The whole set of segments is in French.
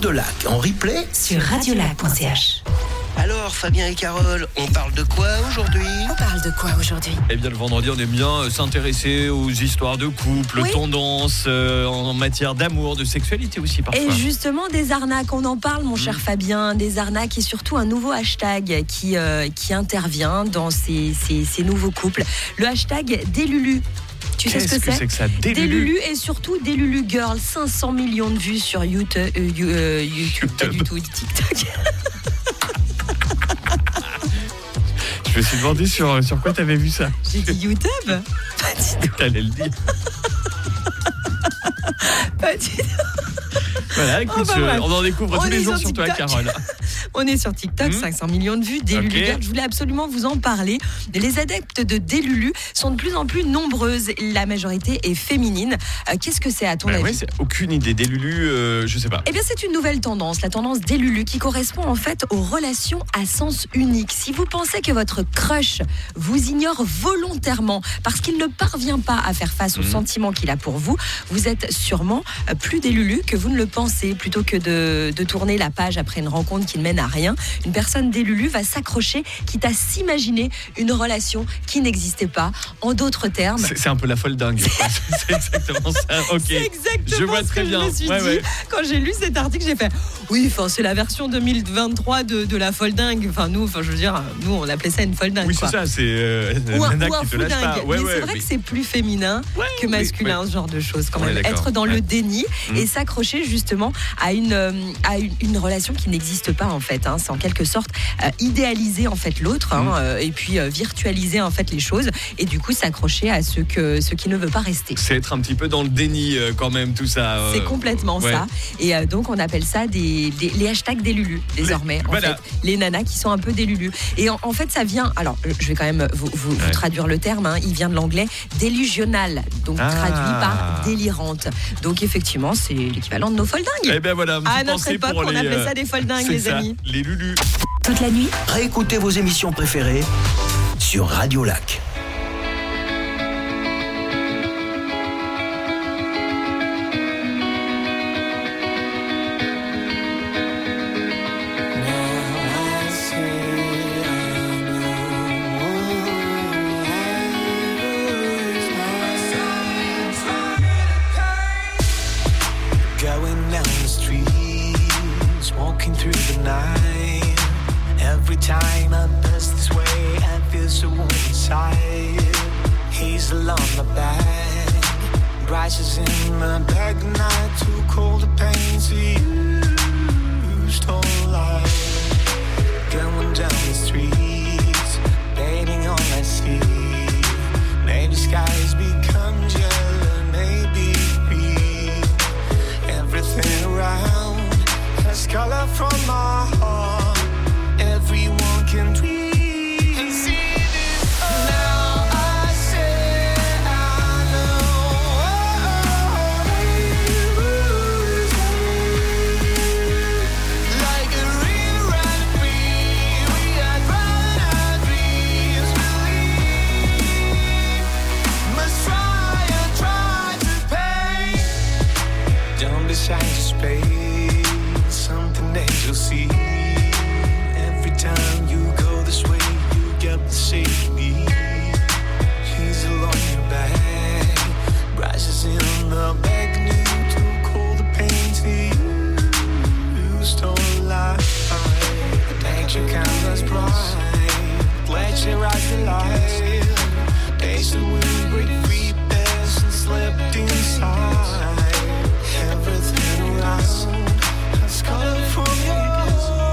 de Lac en replay sur radiolac.ch. Alors, Fabien et Carole, on parle de quoi aujourd'hui ? Eh bien, le vendredi, on aime bien s'intéresser aux histoires de couple, tendances en matière d'amour, de sexualité aussi parfois. Et justement, des arnaques, on en parle, mon cher Fabien, des arnaques et surtout un nouveau hashtag qui intervient dans ces nouveaux couples. Le hashtag Delulu. Tu sais ce que c'est que ça, Delulu et surtout Delulu Girl, 500 millions de vues sur YouTube, pas du tout, TikTok. Je me suis demandé sur quoi t'avais vu ça. J'ai dit YouTube. T'allais le dire. Pas du tout. Voilà, écoute, on en découvre tous les jours sur toi, Carole. On est sur TikTok, 500 millions de vues, Delulu Girl. Je voulais absolument vous en parler. Les adeptes de Delulu sont de plus en plus nombreuses. La majorité est féminine. Qu'est-ce que c'est à ton avis ? C'est aucune idée. Delulu, je sais pas. Eh bien, c'est une nouvelle tendance, la tendance Delulu, qui correspond en fait aux relations à sens unique. Si vous pensez que votre crush vous ignore volontairement parce qu'il ne parvient pas à faire face aux sentiments qu'il a pour vous, vous êtes sûrement plus Delulu que vous ne le pensez. Plutôt que de tourner la page après une rencontre qui ne mène à rien, une personne Delulu va s'accrocher, quitte à s'imaginer une relation qui n'existait pas. En d'autres termes, c'est un peu la folle dingue. C'est exactement ça. Ok. C'est exactement je vois ce très que bien. je me suis dit. Quand j'ai lu cet article, j'ai fait oui, c'est la version 2023 de la folle dingue. Nous, on appelait ça une folle dingue. Oui, quoi. c'est ça. C'est ou un qui te fou lâche dingue. pas. Mais c'est vrai que c'est plus féminin que masculin, ce genre de choses quand même. Être dans le déni et s'accrocher justement à une relation qui n'existe pas en fait. C'est en quelque sorte idéaliser en fait l'autre et puis virtualiser en fait les choses et du coup s'accrocher à ce qui ne veut pas rester. C'est être un petit peu dans le déni quand même tout ça. C'est complètement ça. Et donc on appelle ça les hashtags Delulu désormais. En fait, les nanas qui sont un peu Delulu. Et en fait ça vient. Alors je vais quand même vous traduire le terme. Il vient de l'anglais delusional, donc traduit par délirante. Donc effectivement c'est l'équivalent de nos folles dingues. Eh ben voilà, à notre époque, on appelait ça des folles dingues, les amis. Les Lulu. Toute la nuit, Réécoutez vos émissions préférées sur Radio Lac. Going down the streets, walking through the night. Every time I pass this way, I feel so warm inside. Hazel on my back, rises in my back, not too cold to pain to use all life. Going down the streets, painting all I see. Maybe skies become yellow, maybe green. Everything around has color from my heart. Everyone can dream. Now I say I know like a river running free. We are drowning our dreams. Believe, must try to pay. Don't be shy to space, something that you'll see. Every time you go this way, you get the same need. He's along your back, rises in the back, new to cold the pain to use to life. Make your canvas bright, let your eyes the light. Days that we break free, best and slept inside. Everything around has color from your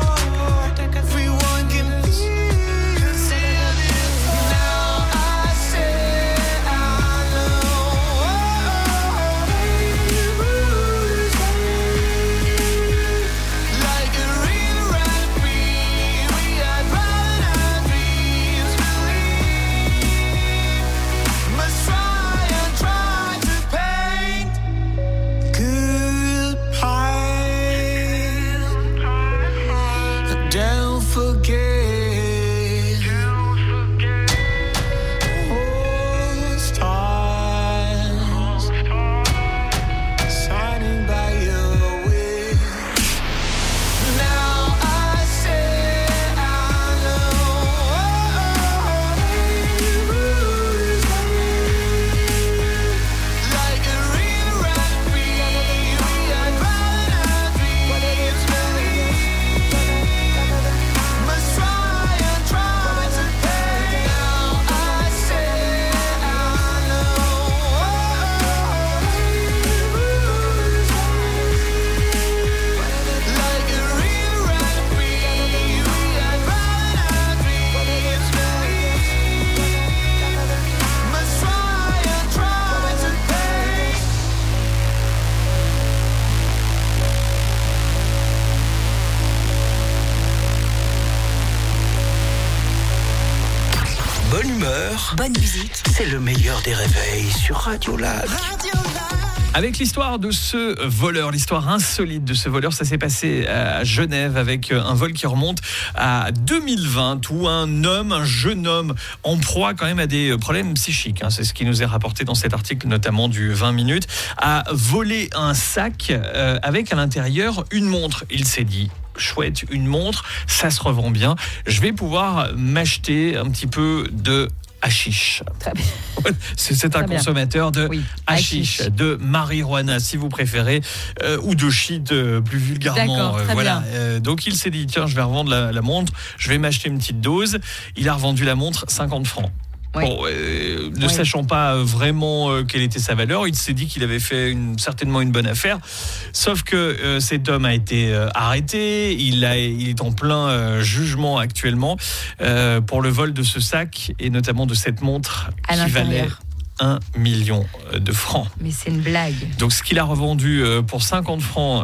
humeur, bonne musique. c'est le meilleur des réveils sur Radio Lac. Avec l'histoire de ce voleur, l'histoire insolite de ce voleur, ça s'est passé à Genève avec un vol qui remonte à 2020 où un jeune homme en proie quand même à des problèmes psychiques, c'est ce qui nous est rapporté dans cet article notamment du 20 minutes, a volé un sac avec à l'intérieur une montre. Il s'est dit: chouette, une montre, ça se revend bien, je vais pouvoir m'acheter un petit peu de hashish. Très bien. C'est un consommateur de hashish, de marijuana si vous préférez, ou de shit plus vulgairement. D'accord, très bien. Donc il s'est dit: tiens, je vais revendre la montre, je vais m'acheter une petite dose. Il a revendu la montre 50 francs. Oui. Bon, ne sachant pas vraiment quelle était sa valeur, il s'est dit qu'il avait fait certainement une bonne affaire. Sauf que cet homme a été arrêté. Il est en plein jugement actuellement pour le vol de ce sac et notamment de cette montre qui valait 1 million de francs. Mais c'est une blague. Donc ce qu'il a revendu pour 50 francs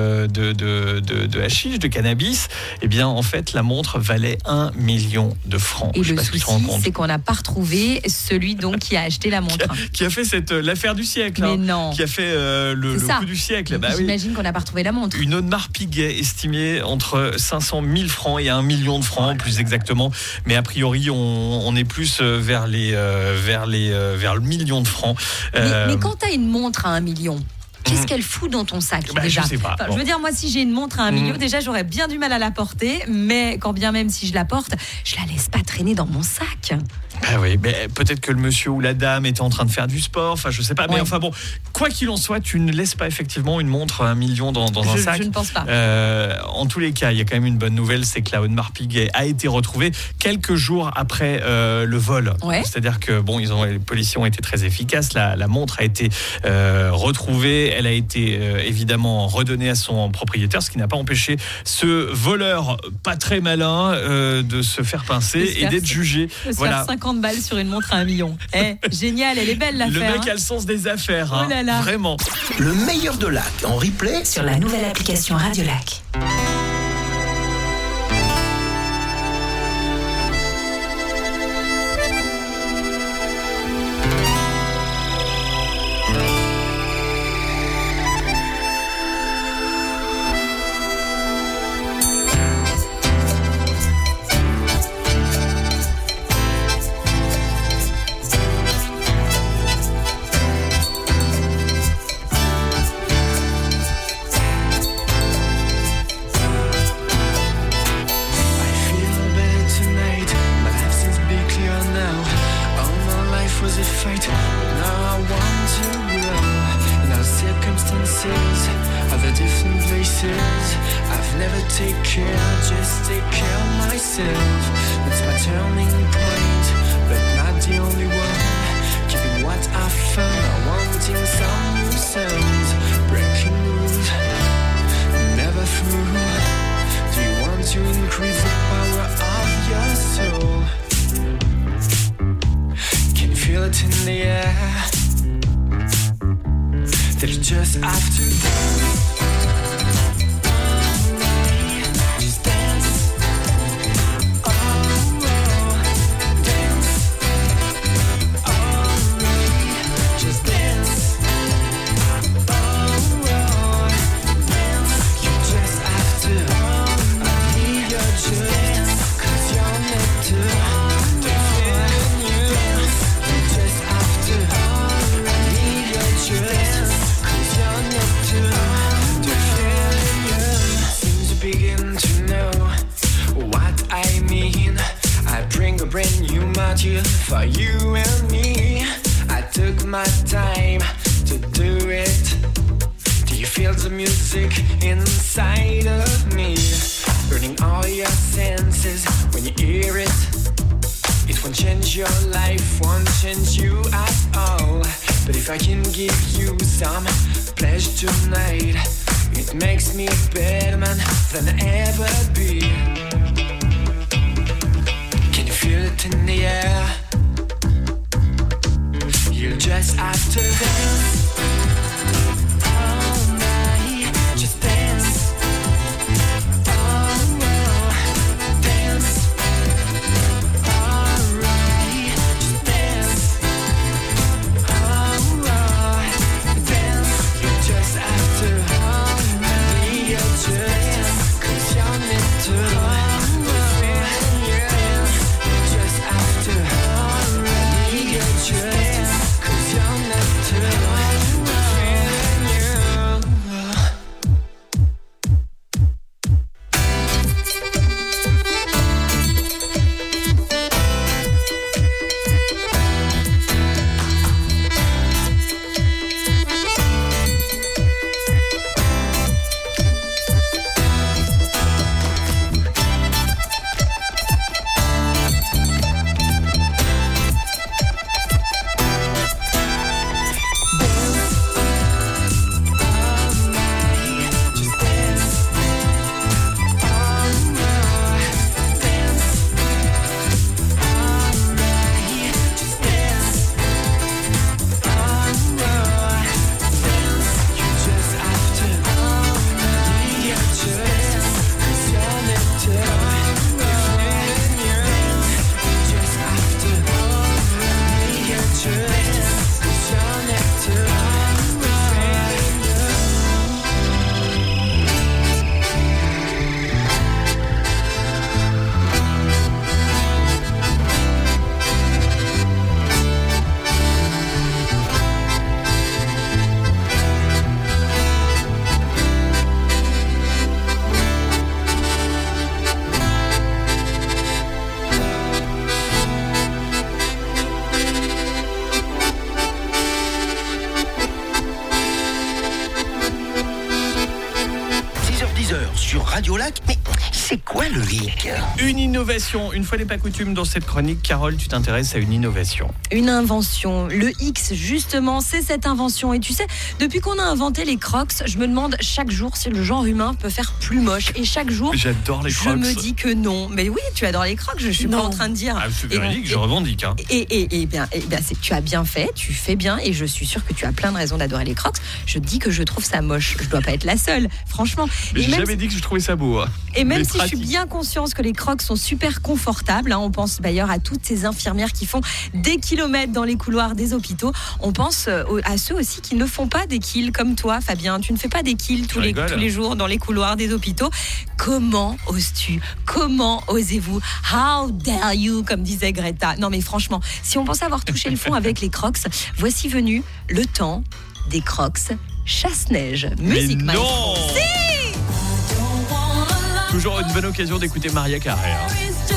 de hashish, de cannabis, eh bien en fait la montre valait 1 million de francs. Et le souci, c'est qu'on n'a pas retrouvé celui donc qui a acheté la montre. Qui a fait l'affaire du siècle. Mais non. Qui a fait le coup du siècle. J'imagine qu'on n'a pas retrouvé la montre. Une Audemars Piguet estimée entre 500 000 francs et 1 million de francs, plus exactement. Mais a priori, on est plus vers le million de francs. Mais quand tu as une montre à 1 million, qu'est-ce qu'elle fout dans ton sac déjà? Je sais pas. Je veux dire, moi, si j'ai une montre à 1 million, déjà, j'aurais bien du mal à la porter. Mais quand bien même si je la porte, je la laisse pas traîner dans mon sac. Ah oui, mais peut-être que le monsieur ou la dame était en train de faire du sport, enfin je sais pas, mais enfin bon, quoi qu'il en soit, tu ne laisses pas effectivement une montre à 1 million dans un sac. Je ne pense pas. En tous les cas, il y a quand même une bonne nouvelle, c'est que la Audemars Piguet a été retrouvée quelques jours après le vol. Ouais. C'est-à-dire que les policiers ont été très efficaces, la montre a été retrouvée, elle a été évidemment redonnée à son propriétaire, ce qui n'a pas empêché ce voleur pas très malin de se faire pincer et d'être jugé. Voilà. 50 balles sur une montre à 1 million. Génial, elle est belle l'affaire. Le mec a le sens des affaires, Oh là là. Vraiment. Le meilleur de Lac en replay Sur la nouvelle application Radio Lac. For you and me, I took my time to do it. Do you feel the music inside of me? Burning all your senses when you hear it. It won't change your life, won't change you at all. But if I can give you some pleasure tonight, it makes me a better man than I ever be. Can you feel it in the air? You just have to dance all night. Just dance. Oh, dance. Alright. C'est quoi le hic? Une innovation. Une fois n'est pas coutume dans cette chronique, Carole, tu t'intéresses à une innovation. Une invention. Le X, justement, c'est cette invention. Et tu sais, depuis qu'on a inventé les Crocs, je me demande chaque jour si le genre humain peut faire plus moche. Et chaque jour, J'adore les Crocs. je me dis que non. Mais oui, tu adores les Crocs, je suis pas en train de dire. Ah, c'est véridique, je revendique. Hein. Et bien, tu as bien fait, tu fais bien, et je suis sûre que tu as plein de raisons d'adorer les Crocs. Je dis que je trouve ça moche. Je dois pas être la seule, franchement. Mais Et j'ai même jamais dit que je trouvais ça beau. Hein. Et même Mais si je pratique. suis bien consciente que les Crocs sont super confortables, on pense d'ailleurs à toutes ces infirmières qui font des kilomètres dans les couloirs des hôpitaux. On pense à ceux aussi qui ne font pas des kills comme toi, Fabien. Tu ne fais pas des kills tous les jours dans les couloirs des hôpitaux. Comment oses-tu? Comment osez-vous? How dare you, comme disait Greta. Non mais franchement, si on pensait avoir touché le fond avec les Crocs, voici venu le temps des Crocs chasse-neige. Musique Mais non maestro. Toujours une bonne occasion d'écouter Maria Carré. Hein.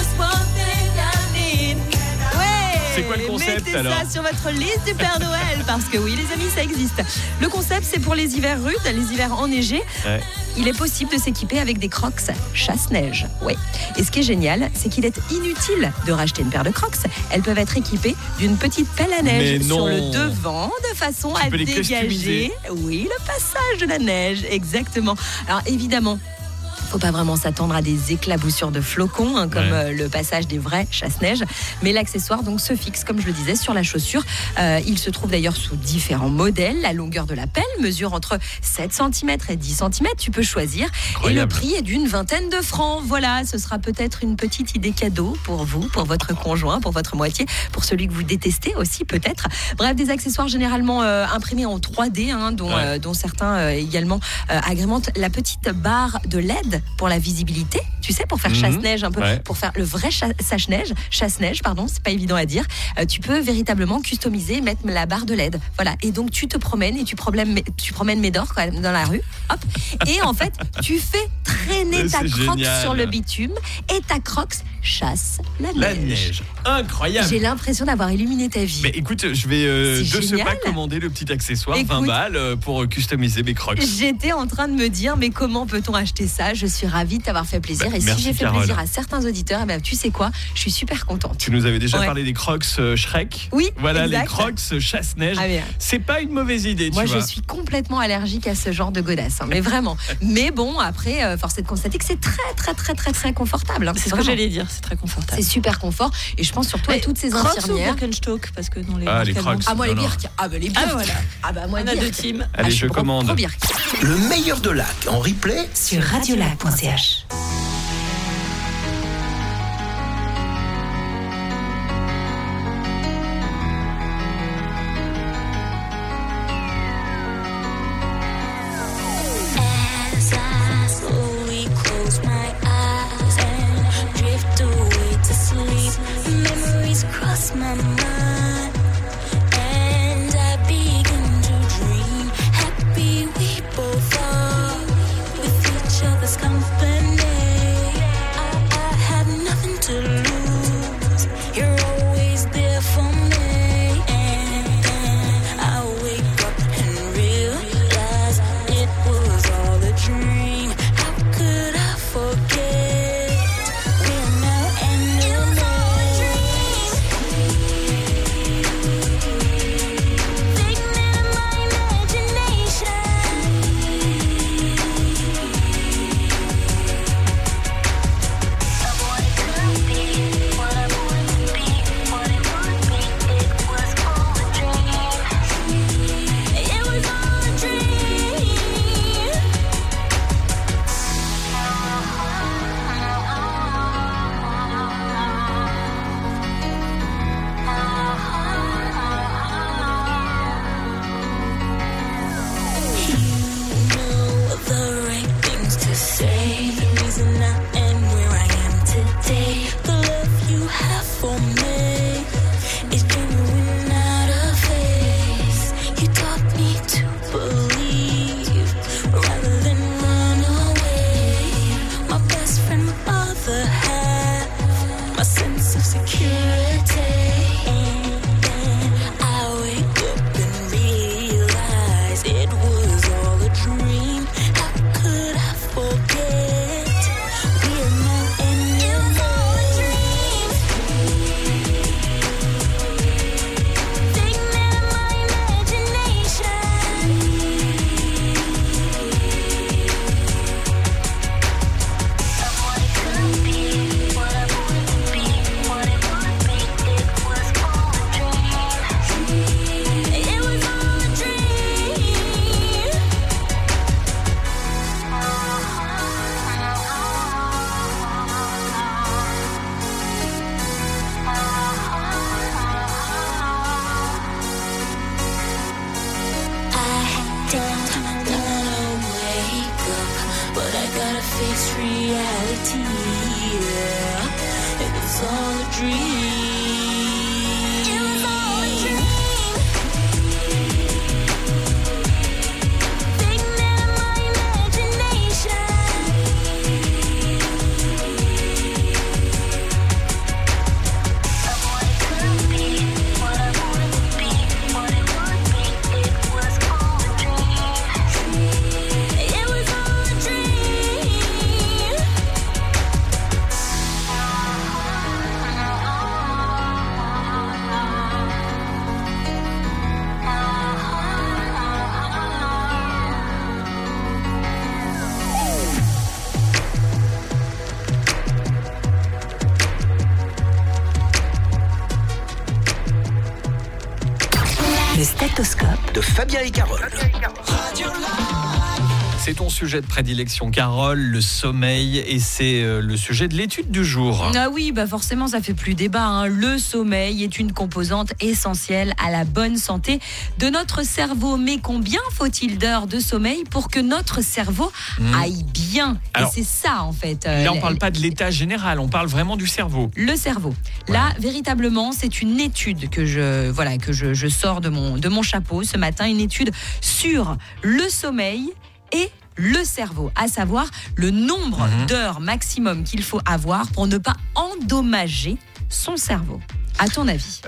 C'est quoi le concept, mettez alors? ça sur votre liste du Père Noël, parce que oui, les amis, ça existe. Le concept, c'est pour les hivers rudes, les hivers enneigés. Ouais. Il est possible de s'équiper avec des Crocs chasse-neige. Ouais. Et ce qui est génial, c'est qu'il est inutile de racheter une paire de Crocs. Elles peuvent être équipées d'une petite pelle à neige Mais non. sur le devant, de façon Tu à peux les dégager, customiser. oui, le passage de la neige, exactement. Alors évidemment, faut pas vraiment s'attendre à des éclaboussures de flocons, comme le passage des vrais chasse-neige. Mais l'accessoire donc se fixe, comme je le disais, sur la chaussure. Il se trouve d'ailleurs sous différents modèles. La longueur de la pelle mesure entre 7 cm et 10 cm. Tu peux choisir. Incroyable. Et le prix est d'une vingtaine de francs. Voilà, ce sera peut-être une petite idée cadeau pour vous, pour votre conjoint, pour votre moitié, pour celui que vous détestez aussi peut-être. Bref, des accessoires généralement imprimés en 3D, dont certains également agrémentent la petite barre de LED pour la visibilité, tu sais, pour faire chasse-neige un peu, pour faire le vrai chasse-neige, c'est pas évident à dire. Tu peux véritablement customiser, mettre la barre de LED. Voilà, et donc tu te promènes et tu promènes Médor quand même dans la rue, hop, et en fait, tu fais traîner ta Crocs sur le bitume et ta Crocs chasse la neige. Incroyable. J'ai l'impression d'avoir illuminé ta vie. Mais écoute, je vais de ce pas commander le petit accessoire, 20 balles pour customiser mes Crocs. J'étais en train de me dire, mais comment peut-on acheter ça? Je suis ravie de t'avoir fait plaisir. Et si merci, j'ai fait Carole. plaisir à certains auditeurs, tu sais quoi? Je suis super contente. Tu nous avais déjà parlé des Crocs Shrek. Oui, voilà, exact. les Crocs chasse-neige. Ah, bien. C'est pas une mauvaise idée, Moi, tu vois. je suis complètement allergique à ce genre de godasses, mais vraiment. Mais bon, après, force est de constater que c'est très confortable. C'est ce que j'allais dire, c'est très confortable. C'est super confort. Et je pense surtout à toutes ces Crocs infirmières. ou Birkenstock, parce que dans les les Crocs. Ah, moi, les Non, non. Birk. Ah, bah, les Birk. Ah, voilà. Ah, bah, moi, On a Birk. deux teams. Allez, je commande. Pro Birk. Le meilleur de lac en replay. Sur radiolac.ch. As I slowly close my eyes and drift away to sleep, memories cross my mind, and I begin to dream. Happy we both are with each other's company. I have nothing to lose. You're always there for me, and then I wake up and realize it was all a dream. How could I forget? We're now enemies. It was all a dream. Figment of my imagination. Of what it could be, what I want to be, what it would be. It was all a dream. It was all a dream. You know the right things to say. The reason I am where I am today. The love you have for me is genuine, not a face. You taught me to believe rather than run away. My best friend, my other half, my sense of security. And then I wake up and realize it was all a dream. How could I forget? We're Le stéthoscope de Fabien et Carole. C'est ton sujet de prédilection, Carole, le sommeil, et c'est le sujet de l'étude du jour. Ah oui, bah forcément, ça fait plus débat, hein. Le sommeil est une composante essentielle à la bonne santé de notre cerveau. Mais combien faut-il d'heures de sommeil pour que notre cerveau aille bien? Alors, et c'est ça, en fait. Là, on ne parle pas de l'état général, on parle vraiment du cerveau. Le cerveau. Là, véritablement, c'est une étude que je sors de mon chapeau ce matin, une étude sur le sommeil et le cerveau, à savoir le nombre d'heures maximum qu'il faut avoir pour ne pas endommager son cerveau. À ton avis?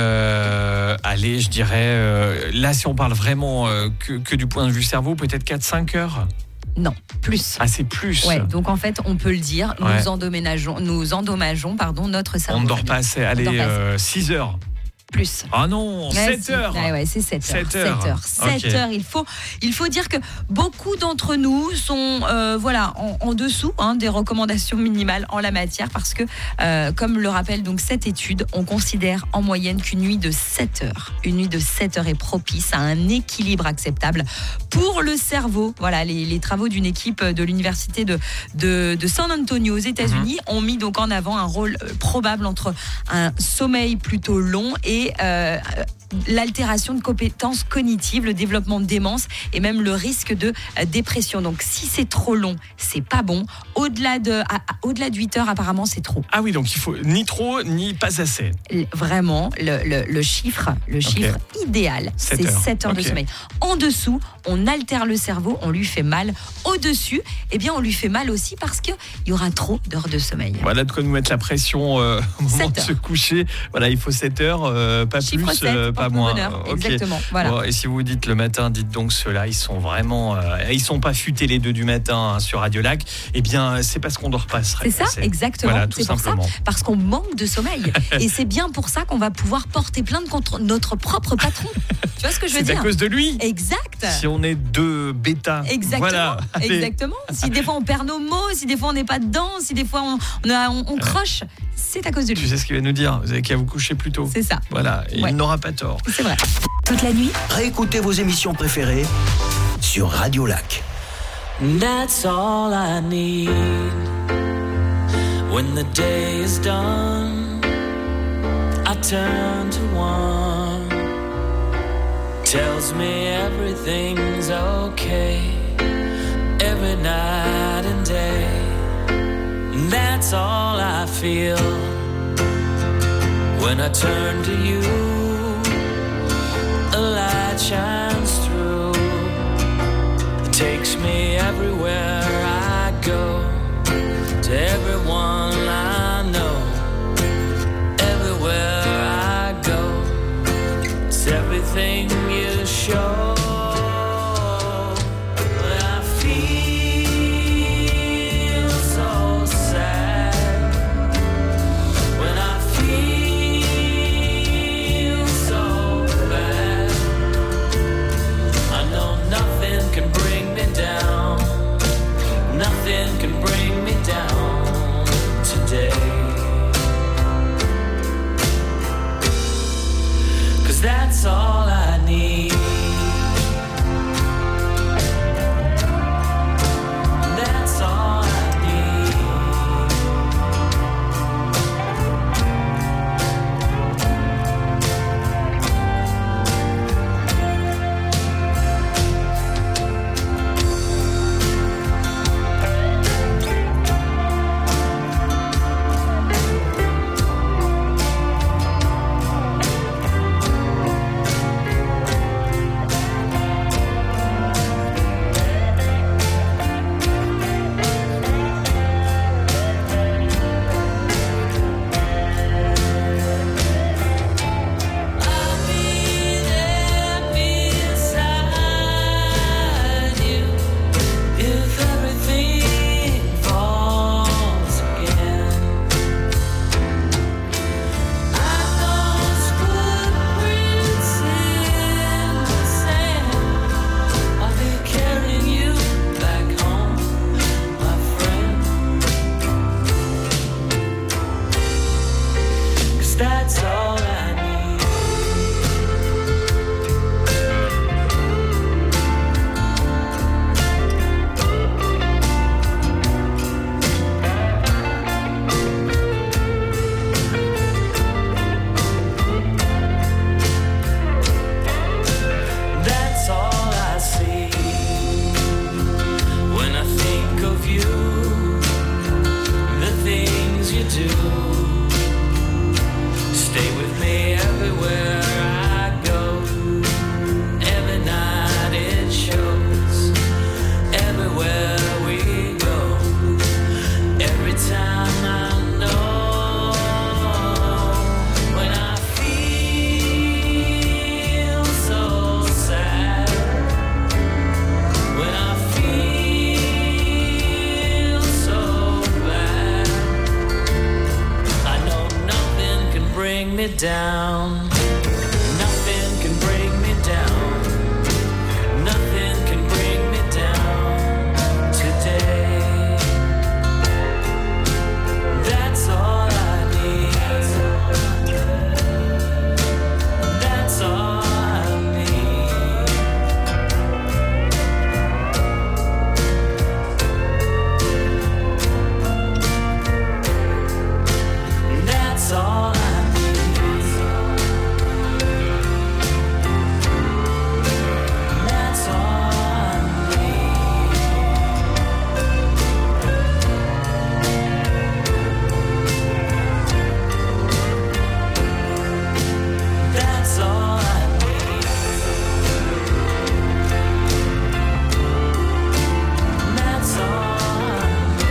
Allez, je dirais, là, si on parle vraiment que du point de vue cerveau, peut-être 4-5 heures. Non, plus. Ah, c'est plus. Ouais, donc en fait, on peut le dire, nous endommageons notre cerveau. On ne dort pas assez. Allez, 6 heures. Plus. Ah non, 7 heures. Ouais, c'est 7 heures. 7 heures. 7 heures. Il faut dire que beaucoup d'entre nous sont en dessous des recommandations minimales en la matière parce que, comme le rappelle donc cette étude, on considère en moyenne qu'une nuit de 7 heures. Une nuit de 7 heures est propice à un équilibre acceptable pour le cerveau. Voilà, les travaux d'une équipe de l'université de San Antonio aux États-Unis ont mis donc en avant un rôle probable entre un sommeil plutôt long et l'altération de compétences cognitives, le développement de démence et même le risque de dépression. Donc si c'est trop long, c'est pas bon. Au-delà de 8 heures, apparemment, c'est trop. Ah oui, donc il faut ni trop ni pas assez. Vraiment, le chiffre idéal, c'est 7 heures de sommeil. En dessous, on altère le cerveau, on lui fait mal. Au-dessus, on lui fait mal aussi parce qu'il y aura trop d'heures de sommeil. Voilà de quoi nous mettre la pression au moment de se coucher. Voilà, il faut 7 heures, pas chiffre plus, 7, pas moins. Okay. Exactement. Voilà. Bon, et si vous dites le matin, dites donc ceux-là, ils sont vraiment, ils sont pas futés les 2 du matin sur Radio Lac. Eh bien, c'est parce qu'on dort pas. C'est ça, exactement. Voilà, tout c'est pour simplement. ça, parce qu'on manque de sommeil. Et c'est bien pour ça qu'on va pouvoir porter plainte contre notre propre patron. Tu vois ce que je veux dire? C'est à cause de lui. Exact. Si on est 2 bêta. Exactement. Voilà. Exactement. Si des fois on perd nos mots, si des fois on n'est pas dedans, si des fois on croche, c'est à cause de lui. Tu sais ce qu'il va nous dire? Vous avez qu'à vous coucher plus tôt. C'est ça. Voilà. Et il n'aura pas tort. C'est vrai. toute la nuit. Réécoutez vos émissions préférées sur Radio Lac. That's all I need. When the day is done, I turn to one. Tells me everything's okay. Every night and day. That's all I feel. When I turn to you, a light shines through. It takes me everywhere I go, to everyone I know. Everywhere I go, it's everything you show. Nothing can bring me down today. me down. Nothing can bring me down. Nothing can bring me down today. That's all I need. That's all I need. That's all I need. That's all I need. That's all I need. That's all I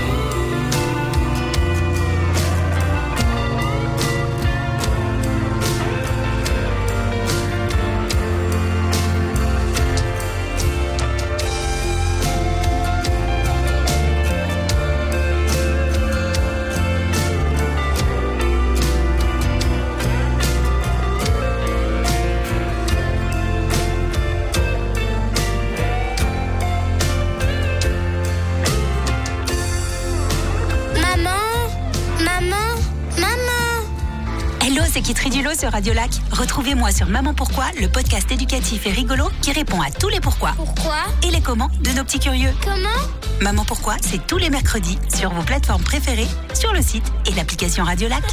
Hello, c'est Kitri Dulot sur Radio Lac. Retrouvez-moi sur Maman Pourquoi, le podcast éducatif et rigolo qui répond à tous les pourquoi. Pourquoi? Et les comment de nos petits curieux. Comment? Maman Pourquoi, c'est tous les mercredis sur vos plateformes préférées, sur le site et l'application Radio Lac.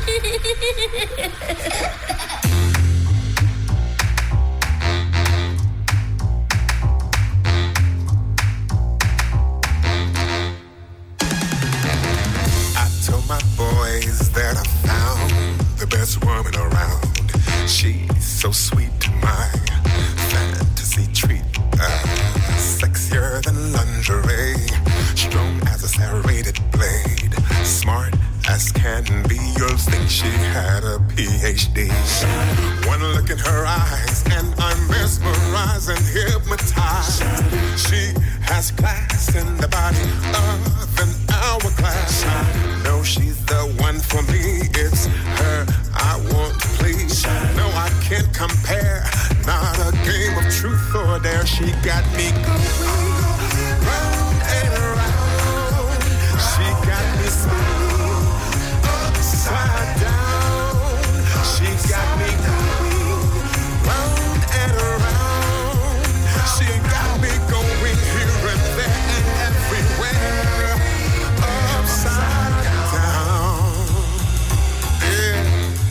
I told my boys that I found the best woman around. She's so sweet to my fantasy treat. Sexier than lingerie, strong as a serrated blade, smart as can be. You'll think she had a PhD. One look in her eyes and I'm mesmerized and hypnotized. She has class in the body of an hourglass. I know she's the one for me. It's her I want to please. No, I can't compare. Not a game of truth or dare. She got me going round and around. She got me spinning upside down. She got me going round and around. She got me going here and there and everywhere upside down. Yeah.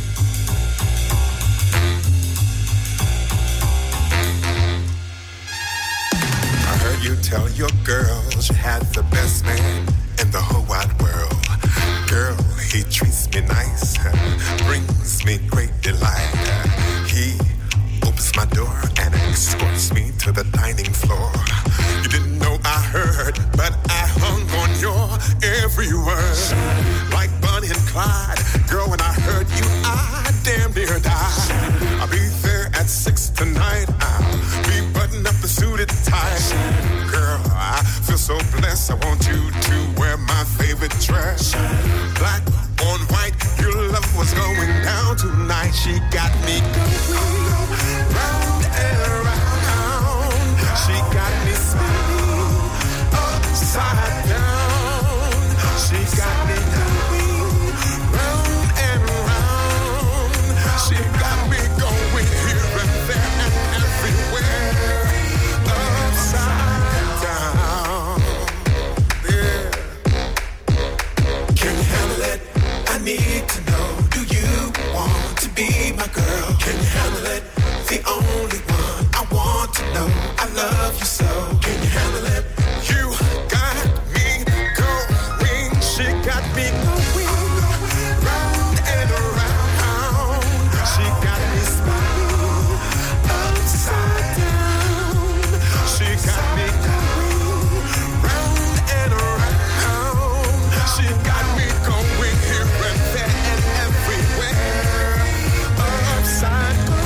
I heard you tell your girls you had the best man in the whole wide world. Girl, he treats me nice, brings me great delight. He opens my door and escorts me to the dining floor. You didn't know I heard, but I hung on your every word. Like Bonnie and Clyde, girl, when I heard you, I damn near died. I'll be there at 6 tonight. I'll be buttoned up and suited tight. Girl, I feel so blessed. I want you to wear my favorite dress. Black on white, your love was going down tonight. She got me going round and around. She got me spinning upside down. She got me going round and round. She got me going here and there and everywhere upside down. Yeah. Can you handle it? I need to know. Do you want to be my girl? Can you handle it? The only one I want to know. I love you so. Can you handle it? You got me going. She got me going round and around. She got me spinning upside down. She got me going round and around. She got me going here and there and everywhere upside down.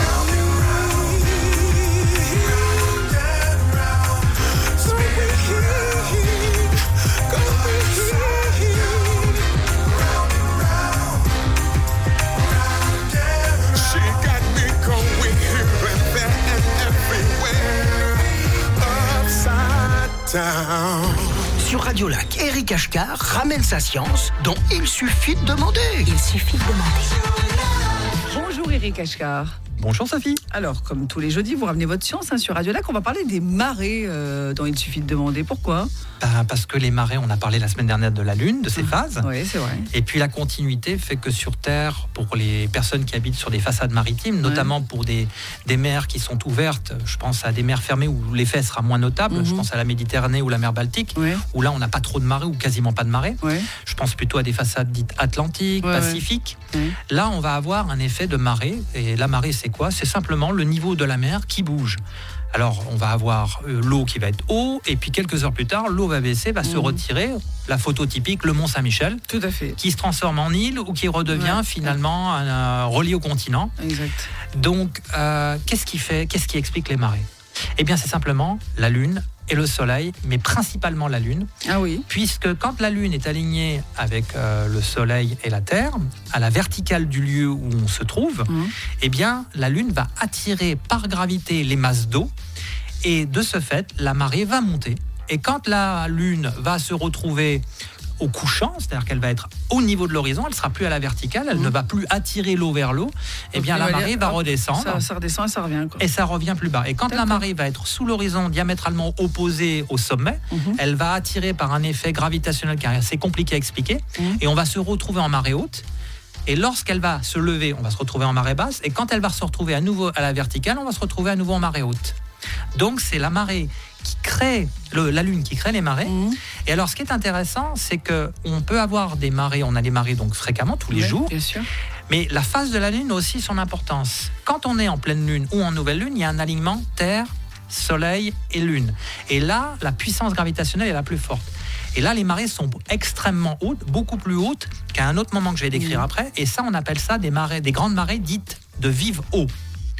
sur Radio Lac, Eric Ashkar ramène sa science dont il suffit de demander. Il suffit de demander. Bonjour Eric Ashkar. Bonjour Sophie. Alors, comme tous les jeudis, vous ramenez votre science sur Radio Lac. On va parler des marées dont il suffit de demander. Pourquoi ? Parce que les marées, on a parlé la semaine dernière de la Lune, de ses phases. Oui, c'est vrai. Et puis la continuité fait que sur Terre, pour les personnes qui habitent sur des façades maritimes, notamment pour des mers qui sont ouvertes, je pense à des mers fermées où l'effet sera moins notable, je pense à la Méditerranée ou la mer Baltique, où là on n'a pas trop de marée ou quasiment pas de marée. Je pense plutôt à des façades dites atlantiques, pacifiques. Là, on va avoir un effet de marée. Et la marée, c'est quoi ? C'est simplement le niveau de la mer qui bouge. Alors, on va avoir l'eau qui va être haut, et puis quelques heures plus tard, l'eau va baisser, va se retirer. La photo typique, le Mont Saint-Michel, tout à fait, qui se transforme en île ou qui redevient finalement relié au continent. Exact. Donc, qu'est-ce qui explique les marées ? Eh bien, c'est simplement la Lune et le Soleil, mais principalement la Lune. Ah oui. Puisque quand la Lune est alignée avec le Soleil et la Terre, à la verticale du lieu où on se trouve, eh bien, la Lune va attirer par gravité les masses d'eau, et de ce fait, la marée va monter. Et quand la Lune va se retrouver au couchant, c'est-à-dire qu'elle va être au niveau de l'horizon, elle ne sera plus à la verticale, elle ne va plus attirer l'eau vers l'eau, et bien la marée va redescendre. Ça redescend et ça revient. Quoi. Et ça revient plus bas. Et quand la marée va être sous l'horizon, diamétralement opposée au sommet, elle va attirer par un effet gravitationnel qui est assez compliqué à expliquer, et on va se retrouver en marée haute. Et lorsqu'elle va se lever, on va se retrouver en marée basse, et quand elle va se retrouver à nouveau à la verticale, on va se retrouver à nouveau en marée haute. Donc c'est la marée qui crée, la Lune qui crée les marées. Et alors ce qui est intéressant, c'est qu'on peut avoir des marées, on a des marées donc fréquemment, tous les jours. Bien sûr. Mais la phase de la Lune a aussi son importance. Quand on est en pleine Lune ou en nouvelle Lune, il y a un alignement Terre, Soleil et Lune. Et là, la puissance gravitationnelle est la plus forte. Et là, les marées sont extrêmement hautes, beaucoup plus hautes qu'à un autre moment que je vais décrire après. Et ça, on appelle ça des grandes marées dites de vive eau.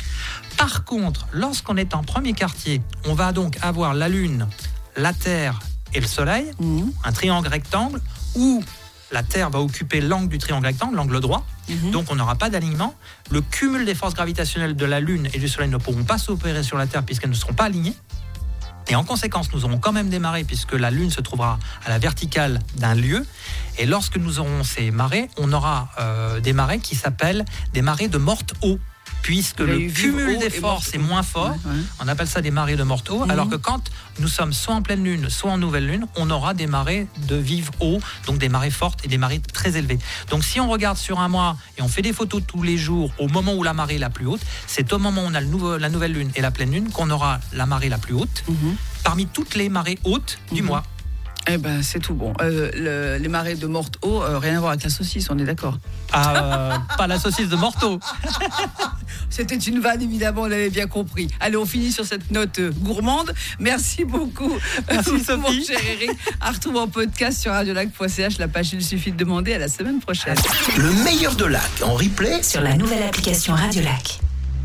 Par contre, lorsqu'on est en premier quartier, on va donc avoir la Lune, la Terre et le Soleil, un triangle rectangle, où la Terre va occuper l'angle du triangle rectangle, l'angle droit, donc on n'aura pas d'alignement. Le cumul des forces gravitationnelles de la Lune et du Soleil ne pourront pas s'opérer sur la Terre puisqu'elles ne seront pas alignées. Et en conséquence, nous aurons quand même des marées puisque la Lune se trouvera à la verticale d'un lieu. Et lorsque nous aurons ces marées, on aura des marées qui s'appellent des marées de morte eau. Puisque le cumul des forces est moins fort, on appelle ça des marées de morte eau, alors que quand nous sommes soit en pleine lune, soit en nouvelle lune, on aura des marées de vive eau, donc des marées fortes et des marées très élevées. Donc si on regarde sur un mois et on fait des photos tous les jours au moment où la marée est la plus haute, c'est au moment où on a la nouvelle lune et la pleine lune qu'on aura la marée la plus haute, parmi toutes les marées hautes du mois. Eh ben, c'est tout bon. Les marées de morte eau, rien à voir avec la saucisse, on est d'accord. Pas la saucisse de Morteau. C'était une vanne, évidemment, on l'avait bien compris. Allez, on finit sur cette note gourmande. Merci beaucoup. Merci Sophie. Mon cher Eric. À retrouver en podcast sur radiolac.ch. La page, il suffit de demander. À la semaine prochaine. Le meilleur de Lac en replay sur la nouvelle application Radio Lac.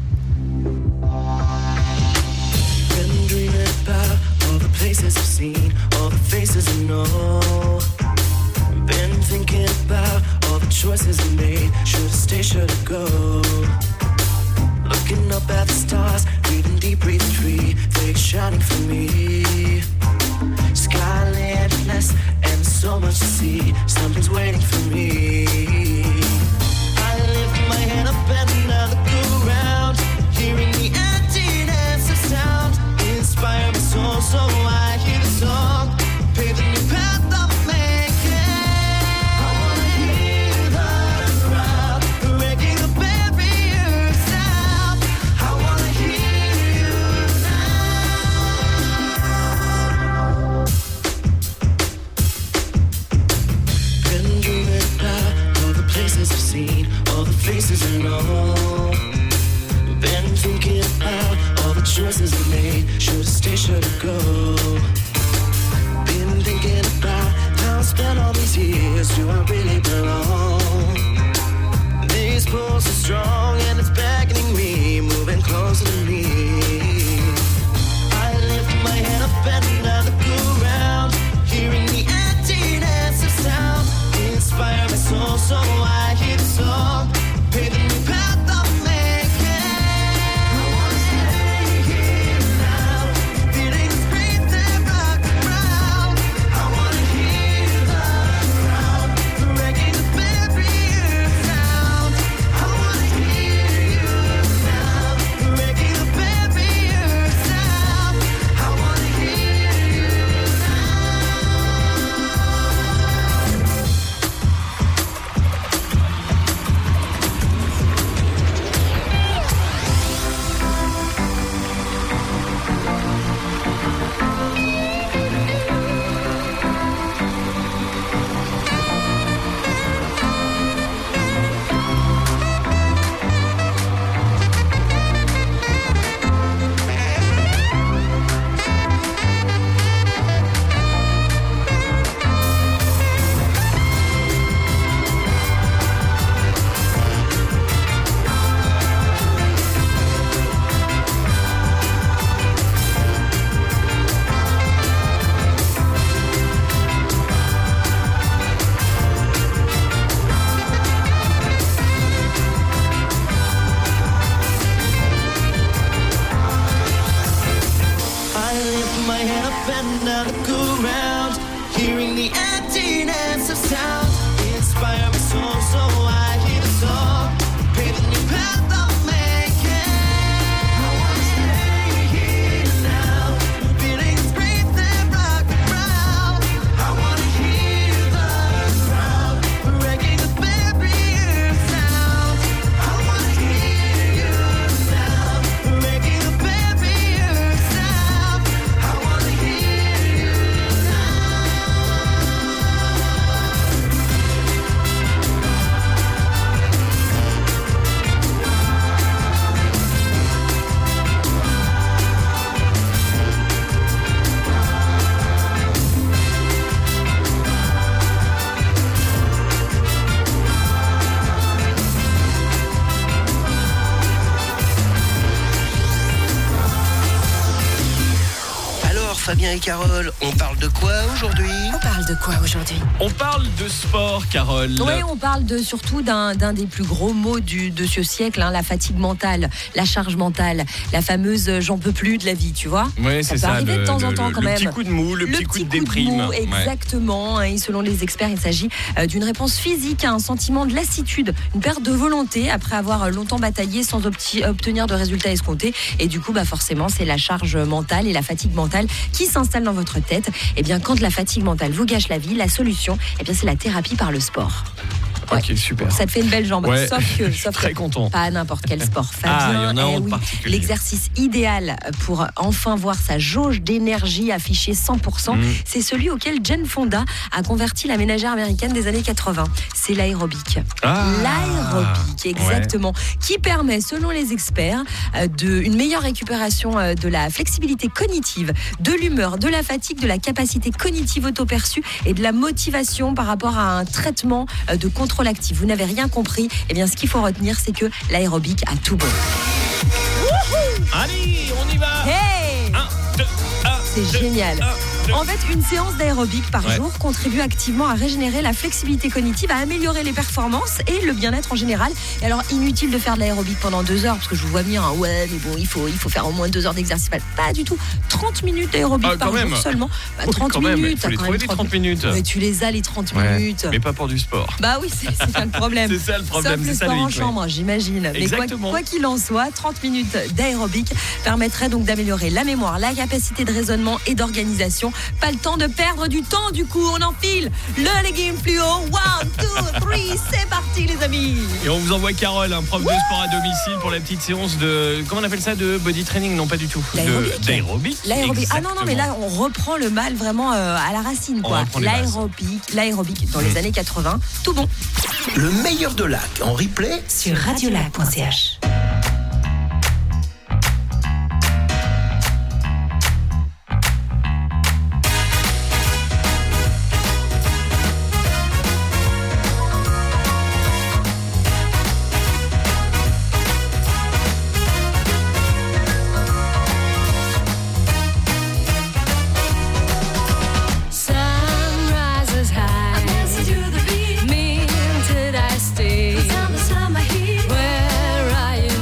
All the places I've seen, all the faces I know. Been thinking about all the choices I made. Should I stay, should I go? Looking up at the stars, breathing deep, breathing free. They shining for me. Sky endless, and so much to see. Something's waiting for me. I lift my head up and I look around, hearing the emptiness of sound. Inspire my soul so I hear the song, pave the new path I'm making. I wanna hear the crowd breaking the barriers down. I wanna hear you now. Been dreaming about all the places I've seen, all the faces I know. Been thinking about all the choices I made. Should I stay, should I go? Been thinking about how I spent all these years. Do I really belong? These pulls are strong and it's beckoning me, moving closer to me. I lift my head up and I look around, hearing the emptiness of sound. Inspire my soul so I hear the song, pave the new path I'm making. I wanna stay here now, feeling free. Fabien et Carole, on parle de quoi aujourd'hui? On parle de quoi aujourd'hui? On parle de sport, Carole. Oui, on parle surtout d'un des plus gros mots de ce siècle, hein, la fatigue mentale, la charge mentale, la fameuse j'en peux plus de la vie, tu vois. Oui, c'est ça. Peut arriver de temps en temps quand même. Le petit coup de mou, le petit coup de déprime. Exactement. Et selon les experts, il s'agit d'une réponse physique à un sentiment de lassitude, une perte de volonté après avoir longtemps bataillé sans obtenir de résultats escomptés. Et du coup, forcément, c'est la charge mentale et la fatigue mentale qui s'installe dans votre tête. Et bien, quand la fatigue mentale vous gâche la vie, la solution, c'est la thérapie par le sport. Ouais. Ok, super. Ça te fait une belle jambe. Ouais. Sauf que très content. Pas n'importe quel sport. Fabien, il y en a un particulier. L'exercice idéal pour enfin voir sa jauge d'énergie affichée 100%, c'est celui auquel Jane Fonda a converti la ménagère américaine des années 80. C'est l'aérobic. L'aérobic, exactement. Qui permet, selon les experts, une meilleure récupération de la flexibilité cognitive, de l'humeur, de la fatigue, de la capacité cognitive auto-perçue et de la motivation par rapport à un traitement de contrôle actif. Vous n'avez rien compris. Ce qu'il faut retenir, c'est que l'aérobic a tout bon. Allez, on y va. Hey, 1, 2, 1, c'est génial. 1, 2. En fait, une séance d'aérobic par jour contribue activement à régénérer la flexibilité cognitive, à améliorer les performances et le bien-être en général. Et alors, inutile de faire de l'aérobic pendant 2 heures, parce que je vous vois venir, mais bon, il faut faire au moins 2 heures d'exercice. Pas du tout. 30 minutes d'aérobic par jour seulement. 30 minutes. Il faut les trouver les 30 minutes. Mais tu les as, les 30 minutes. Mais pas pour du sport. Oui, c'est ça le problème. C'est ça le problème. Sauf le sport en chambre, j'imagine. Mais quoi qu'il en soit, 30 minutes d'aérobic permettrait donc d'améliorer la mémoire, la capacité de raisonnement et d'organisation. Pas le temps de perdre du temps, du coup, on enfile le legging fluo. 1, 2, 3, c'est parti, les amis. Et on vous envoie Carole, un prof de sport à domicile pour la petite séance de, comment on appelle ça, de body training? Non, pas du tout. D'aérobic. L'aérobic. Ah non, mais là, on reprend le mal vraiment à la racine, quoi. L'aérobic dans les années 80, tout bon. Le meilleur de Lac en replay sur radiolac.ch. Where are you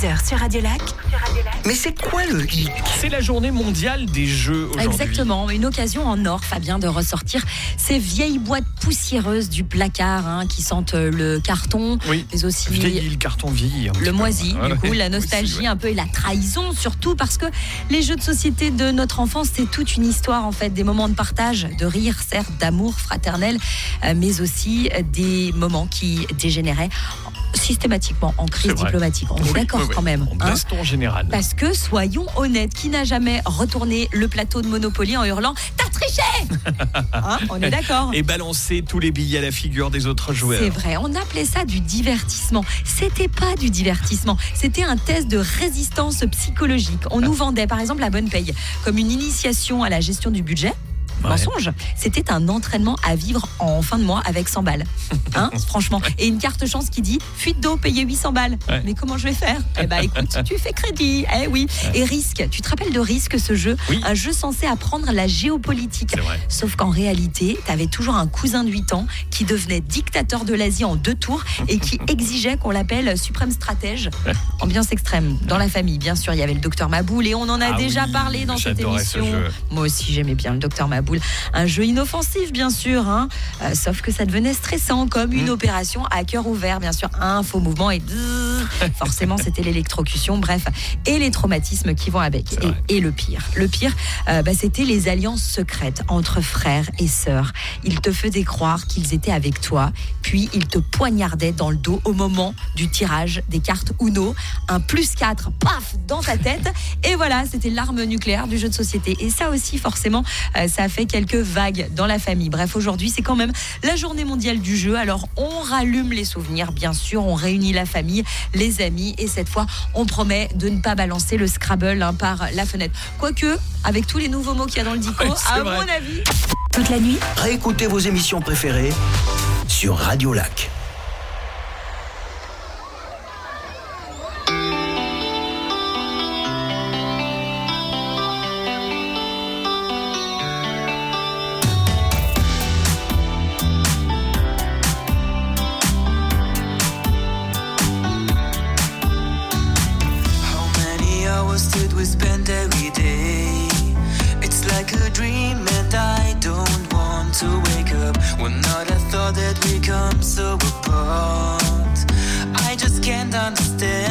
6h sur Radio Lac. Mais c'est quoi le hic? C'est la journée mondiale des jeux aujourd'hui. Exactement, une occasion en or, Fabien, de ressortir ces vieilles boîtes poussiéreuses du placard qui sentent le carton, mais aussi le carton vieilli. Le moisi, du coup, la Aussi, nostalgie un peu et la trahison surtout, parce que les jeux de société de notre enfance, c'est toute une histoire en fait, des moments de partage, de rire, certes, d'amour fraternel, mais aussi des moments qui dégénéraient systématiquement en crise diplomatique. On est d'accord quand même. En baston général. Parce que, soyons honnêtes, qui n'a jamais retourné le plateau de Monopoly en hurlant « T'as triché !» On est d'accord. Et balancer tous les billets à la figure des autres joueurs. C'est vrai, on appelait ça du divertissement. C'était pas du divertissement, c'était un test de résistance psychologique. On nous vendait par exemple la bonne paye comme une initiation à la gestion du budget. Mensonge, c'était un entraînement à vivre en fin de mois avec 100 balles. Franchement. Et une carte chance qui dit fuite d'eau, payez 800 balles. Mais comment je vais faire? Eh ben écoute, tu fais crédit. Et Risque, tu te rappelles de Risque, ce jeu? Un jeu censé apprendre la géopolitique. Sauf qu'en réalité, t'avais toujours un cousin de 8 ans qui devenait dictateur de l'Asie en 2 tours et qui exigeait qu'on l'appelle suprême stratège. Ambiance extrême. Dans la famille, bien sûr, il y avait le docteur Maboul et on en a déjà parlé dans cette émission. Moi aussi, j'aimais bien le docteur Maboul. Un jeu inoffensif, bien sûr, sauf que ça devenait stressant, comme une opération à cœur ouvert, bien sûr, un faux mouvement et forcément c'était l'électrocution, bref, et les traumatismes qui vont avec. Et le pire, c'était les alliances secrètes entre frères et sœurs. Ils te faisaient croire qu'ils étaient avec toi, puis ils te poignardaient dans le dos au moment du tirage des cartes Uno, un +4, paf, dans ta tête, et voilà, c'était l'arme nucléaire du jeu de société. Et ça aussi, forcément, ça a fait quelques vagues dans la famille. Bref, aujourd'hui, c'est quand même la journée mondiale du jeu. Alors, on rallume les souvenirs, bien sûr. On réunit la famille, les amis. Et cette fois, on promet de ne pas balancer le Scrabble par la fenêtre. Quoique, avec tous les nouveaux mots qu'il y a dans le dico, à mon avis... Toute la nuit, Réécoutez vos émissions préférées sur Radio Lac. Did we spend every day? It's like a dream and I don't want to wake up. One night I thought that we come so apart. I just can't understand.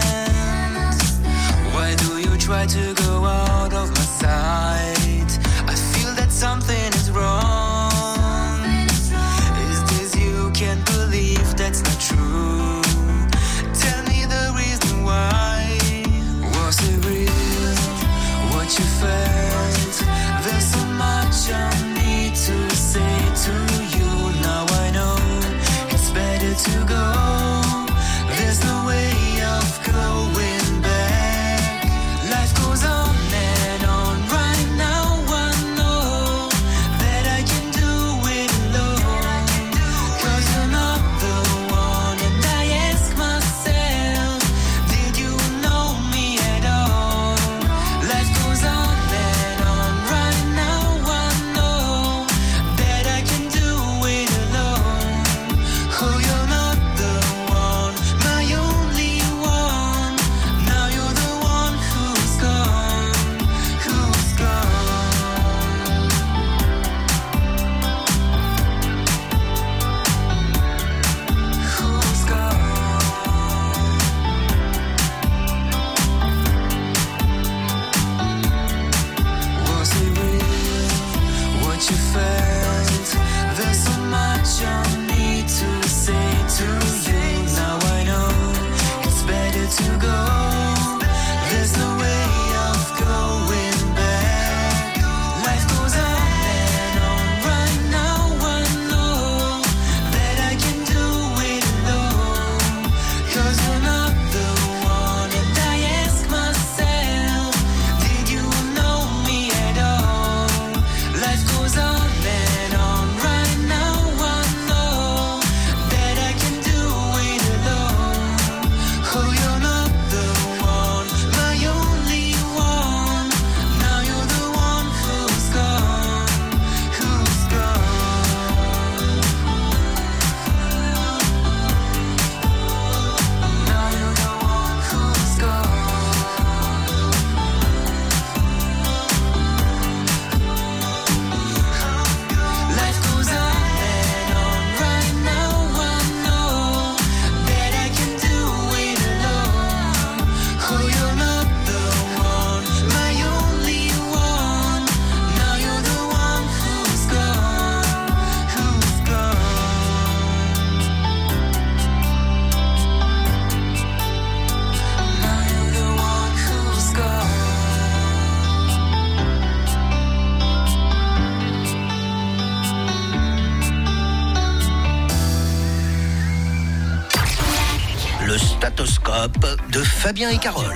Why do you try to go out of my sight? I feel that something is wrong. Is this you can't believe that's not true? Tell me the reason why. Was it real, what you felt? There's so much I need to say to you. Now I know it's better to go. There's no way of going back. Life goes on and on. Right now I know that I can do it alone. 'Cause you're not the one. And I ask myself, did you know me at all? Life goes on and on. Right now I know that I can do it alone. Oh, you're not the Le statoscope de Fabien et Carole.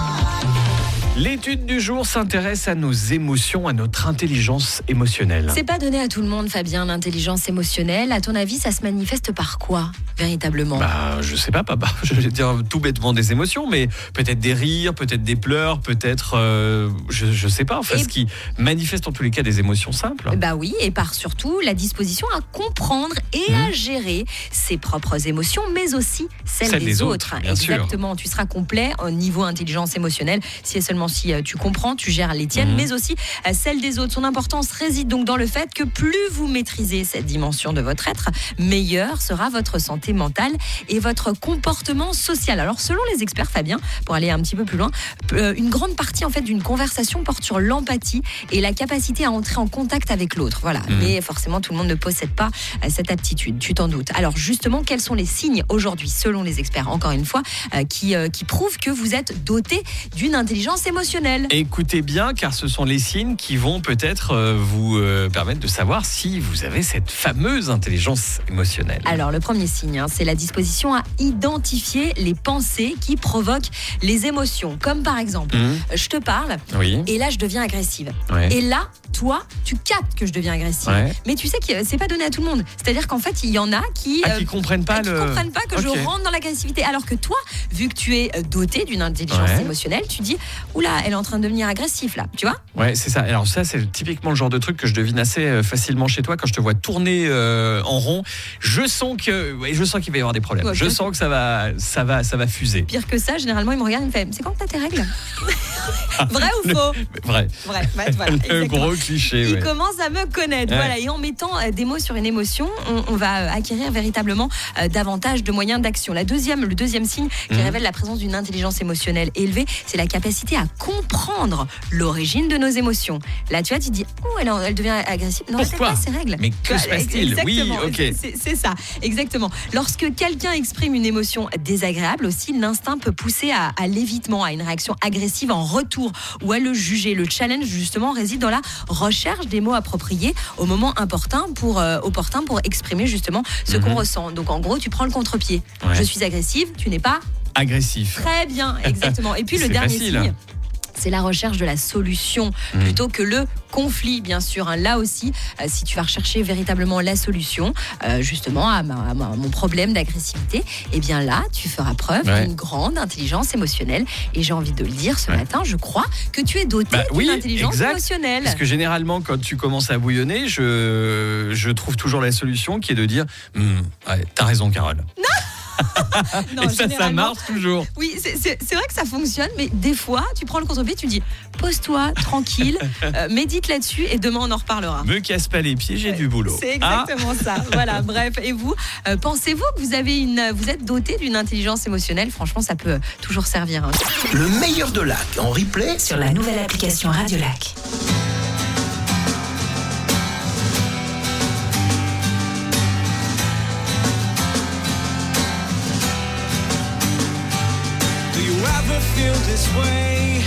L'étude du jour s'intéresse à nos émotions, à notre intelligence émotionnelle. C'est pas donné à tout le monde, Fabien, l'intelligence émotionnelle. À ton avis, ça se manifeste par quoi, véritablement ? Je sais pas, papa. Je vais dire tout bêtement des émotions, mais peut-être des rires, peut-être des pleurs, peut-être, je sais pas. Enfin, ce qui manifeste en tous les cas des émotions simples. Oui, et par surtout la disposition à comprendre et à gérer ses propres émotions, mais aussi celles des autres. Bien Exactement. sûr. Tu seras complet au niveau intelligence émotionnelle si tu comprends, tu gères les tiennes, mais aussi celles des autres. Son importance réside donc dans le fait que plus vous maîtrisez cette dimension de votre être, meilleure sera votre santé mentale et votre comportement social. Alors, selon les experts, Fabien, pour aller un petit peu plus loin, une grande partie en fait d'une conversation porte sur l'empathie et la capacité à entrer en contact avec l'autre. Voilà. Mais forcément, tout le monde ne possède pas cette aptitude. Tu t'en doutes. Alors, justement, quels sont les signes aujourd'hui, selon les experts, encore une fois, qui prouvent que vous êtes doté d'une intelligence émotionnelle? Écoutez bien, car ce sont les signes qui vont peut-être vous permettre de savoir si vous avez cette fameuse intelligence émotionnelle. Alors, le premier signe, c'est la disposition à identifier les pensées qui provoquent les émotions. Comme par exemple, je te parle, et là, je deviens agressive. Et là, toi, tu captes que je deviens agressive. Mais tu sais que c'est pas donné à tout le monde. C'est-à-dire qu'en fait, il y en a qui comprennent pas que je rentre dans l'agressivité. Alors que toi, vu que tu es doté d'une intelligence émotionnelle, tu dis, oula, elle est en train de devenir agressive là, tu vois ? Ouais, c'est ça. Alors ça, c'est typiquement le genre de truc que je devine assez facilement chez toi quand je te vois tourner en rond. Je sens qu'il va y avoir des problèmes. Je sens que ça va fuser. Pire que ça, généralement, il me regarde et me fait, c'est quand que t'as tes règles ? Vrai ou faux ? Vrai. Voilà, le gros cliché. Il commence à me connaître. Voilà, et en mettant des mots sur une émotion, on va acquérir véritablement davantage de moyens d'action. Le deuxième signe qui révèle la présence d'une intelligence émotionnelle élevée, c'est la capacité à comprendre l'origine de nos émotions. Là, tu vois, tu dis, elle devient agressive. Non, pourquoi ? c'est pas ses règles. Mais que se passe-t-il ? Exactement. Oui, ok. C'est ça, exactement. Lorsque quelqu'un exprime une émotion désagréable, aussi, l'instinct peut pousser à l'évitement, à une réaction agressive en retour ou à le juger. Le challenge, justement, réside dans la recherche des mots appropriés au moment opportun pour exprimer justement ce qu'on ressent. Donc, en gros, tu prends le contre-pied. Je suis agressive, tu n'es pas agressif. Très bien, exactement. Et puis le dernier signe, c'est la recherche de la solution plutôt que le conflit, bien sûr. Là aussi, si tu vas rechercher véritablement la solution, justement, à mon problème d'agressivité, eh bien là, tu feras preuve d'une grande intelligence émotionnelle. Et j'ai envie de le dire ce matin, je crois que tu es doté d'une intelligence émotionnelle. Parce que généralement, quand tu commences à bouillonner, je trouve toujours la solution qui est de dire t'as raison, Carole. Non. Non, et ça marche toujours. Oui, c'est vrai que ça fonctionne, mais des fois, tu prends le contre-pied, tu dis pose-toi, tranquille, médite là-dessus et demain on en reparlera. Me casse pas les pieds, j'ai du boulot. C'est exactement ça. Voilà, bref. Et vous, pensez-vous que vous êtes doté d'une intelligence émotionnelle ? Franchement, ça peut toujours servir. Le meilleur de Lac en replay sur la nouvelle application Radio Lac. Feel this way,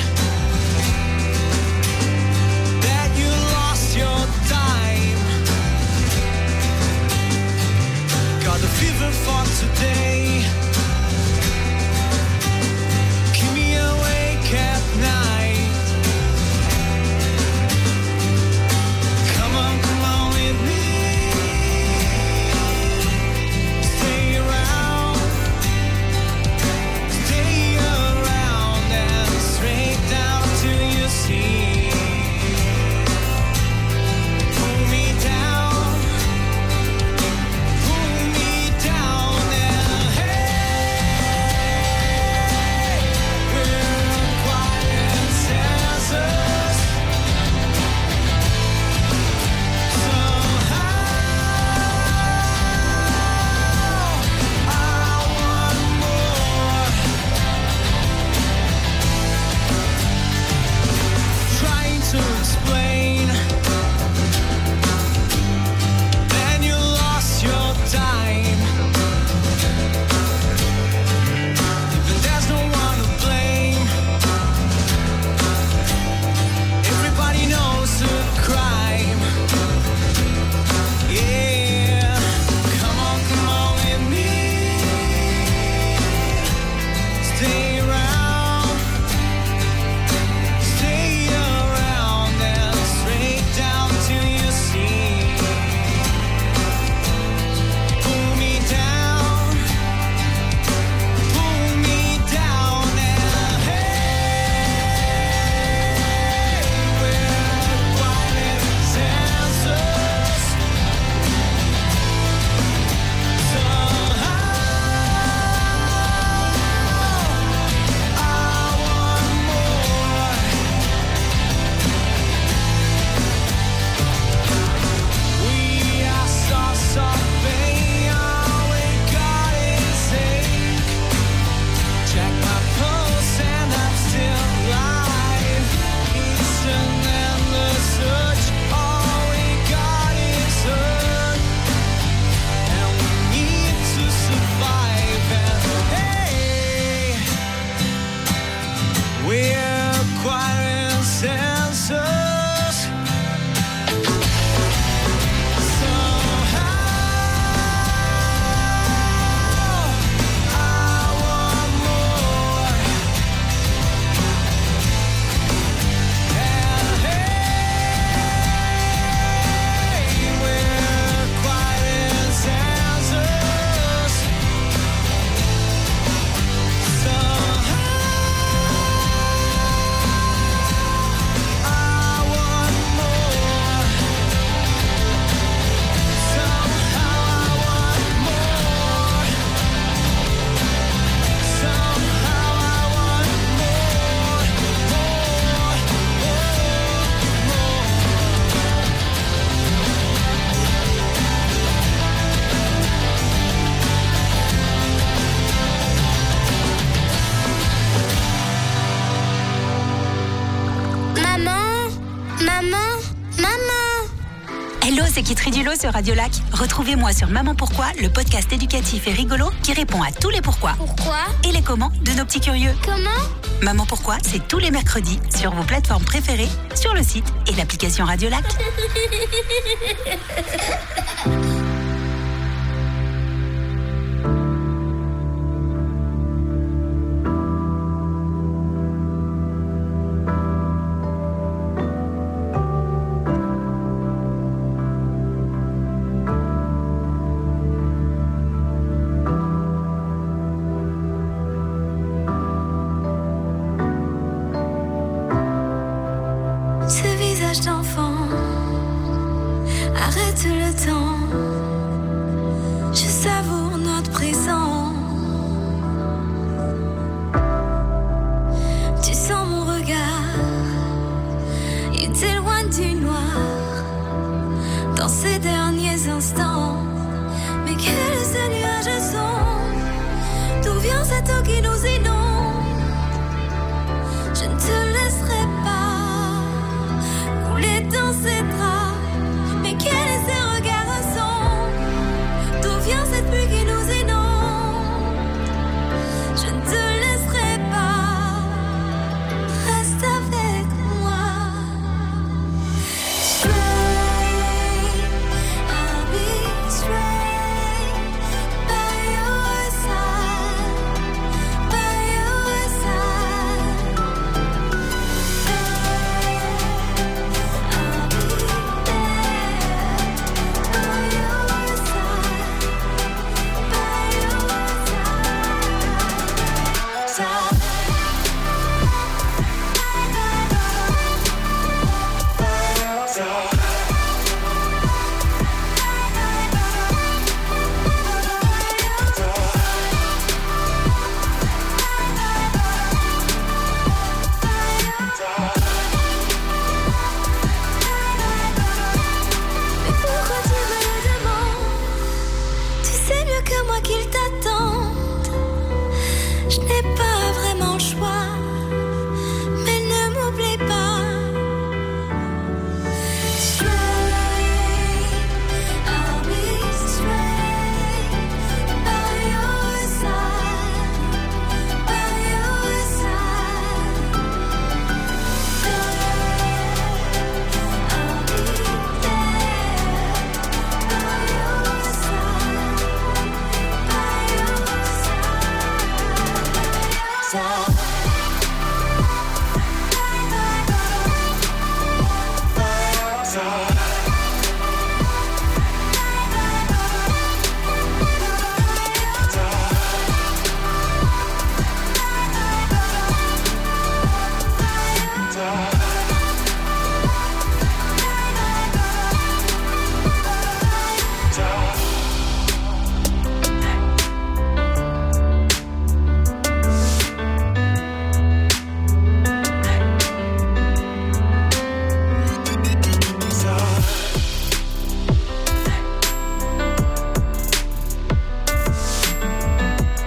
that you lost your time, got the fever for today, keep me awake at night, come on with me, stay around, straight down to your sea. Pull me down and c'est Guitry Dulot sur Radio Lac. Retrouvez-moi sur Maman Pourquoi, le podcast éducatif et rigolo qui répond à tous les pourquoi. Pourquoi? Et les comment de nos petits curieux. Comment? Maman Pourquoi, c'est tous les mercredis sur vos plateformes préférées, sur le site et l'application Radio Lac.